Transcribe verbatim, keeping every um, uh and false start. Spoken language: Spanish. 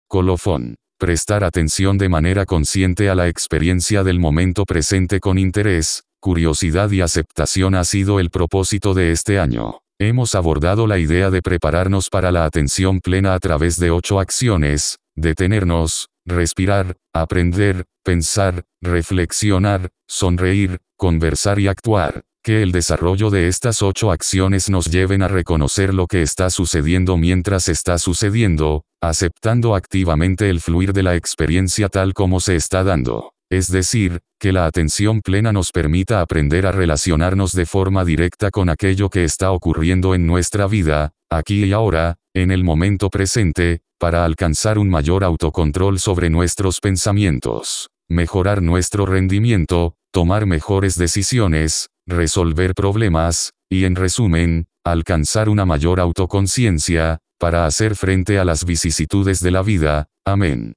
Colofón. Prestar atención de manera consciente a la experiencia del momento presente con interés, curiosidad y aceptación ha sido el propósito de este año. Hemos abordado la idea de prepararnos para la atención plena a través de ocho acciones: detenernos, respirar, aprender, pensar, reflexionar, sonreír, conversar y actuar. Que el desarrollo de estas ocho acciones nos lleven a reconocer lo que está sucediendo mientras está sucediendo, aceptando activamente el fluir de la experiencia tal como se está dando. Es decir, que la atención plena nos permita aprender a relacionarnos de forma directa con aquello que está ocurriendo en nuestra vida, aquí y ahora, en el momento presente, para alcanzar un mayor autocontrol sobre nuestros pensamientos, mejorar nuestro rendimiento, tomar mejores decisiones, resolver problemas, y en resumen, alcanzar una mayor autoconciencia, para hacer frente a las vicisitudes de la vida. Amén.